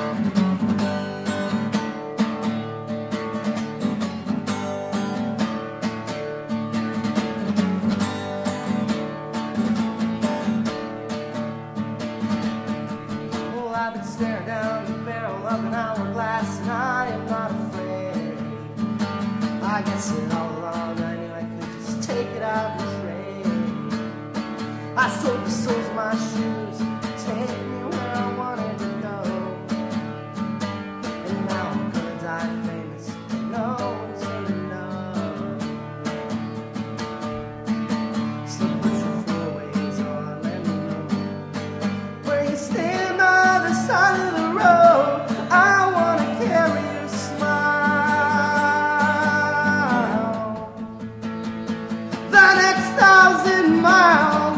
Well, I've been staring down the barrel of an hourglass, and I am not afraid. I guess it all along I knew I could just take it out and trade. I sold the soles of my shoes, take me where I wanted to go. And now I'm gonna die famous, no one's gonna know. So put your four-ways on, let me know where you stand on the side of the road. I wanna carry your smile the next 1,000 miles.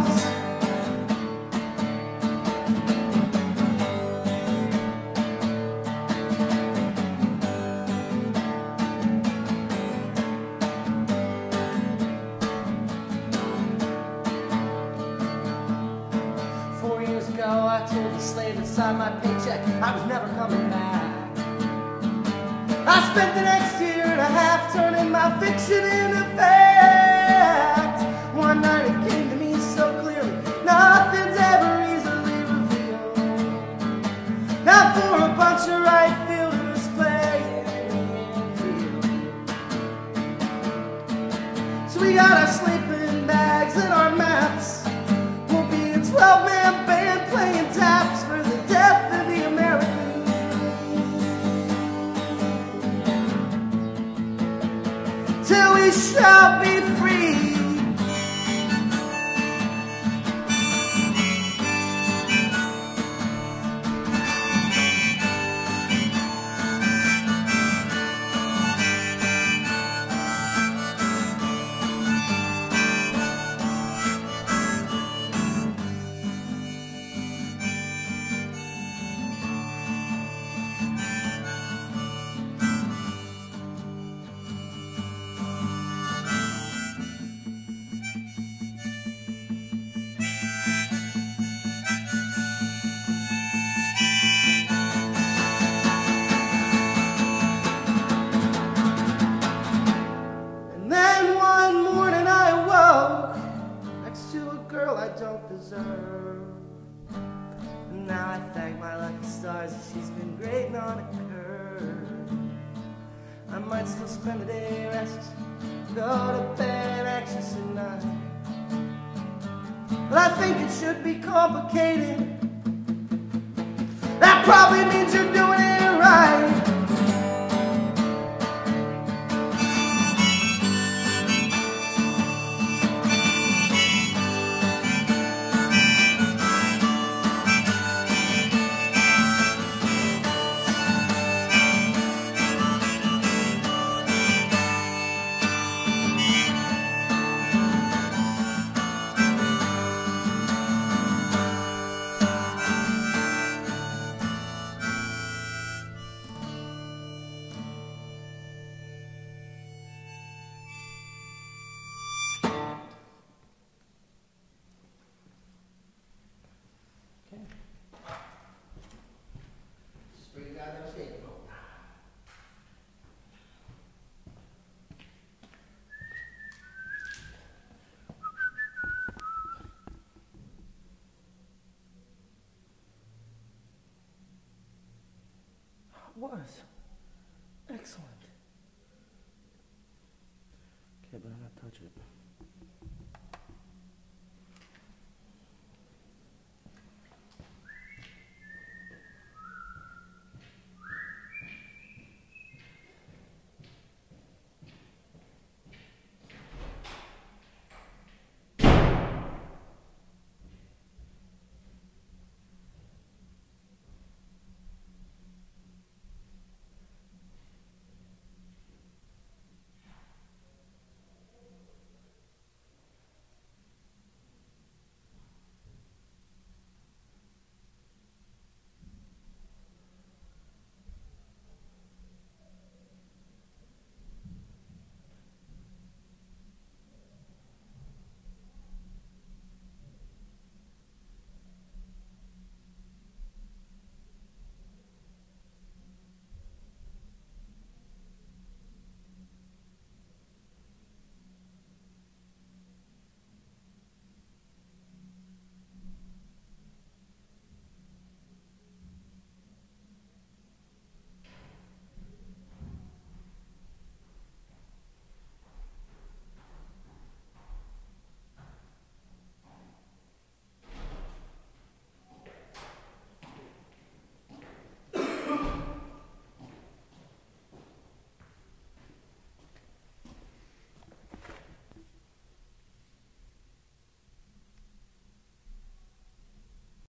4 years ago, I told the slave inside my paycheck I was never coming back. I spent the next year and a half turning my fiction into fact. One night it came to me so clearly, nothing's ever easily revealed. Not for a bunch of right fielders playing in the infield. So we got our sleeping bags and our maps. We'll be a 12-man band playing taps for the death of the American till we shall be free. I don't deserve. And now I thank my lucky stars that she's been grading on a curve. I might still spend the day rest, go to bed anxious at night. But I think it should be complicated. That probably means you're doing it right. Was excellent. Okay, but I'm not touching it.